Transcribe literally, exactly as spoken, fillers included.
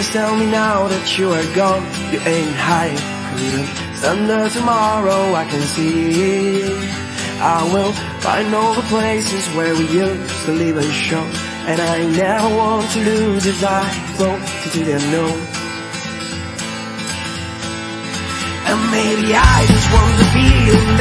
Please tell me now that you are gone, you ain't hiding. Thunder tomorrow I can see. I will find all the places where we used to live and show, and I never want to lose as I float into the unknown. And maybe I just want to feel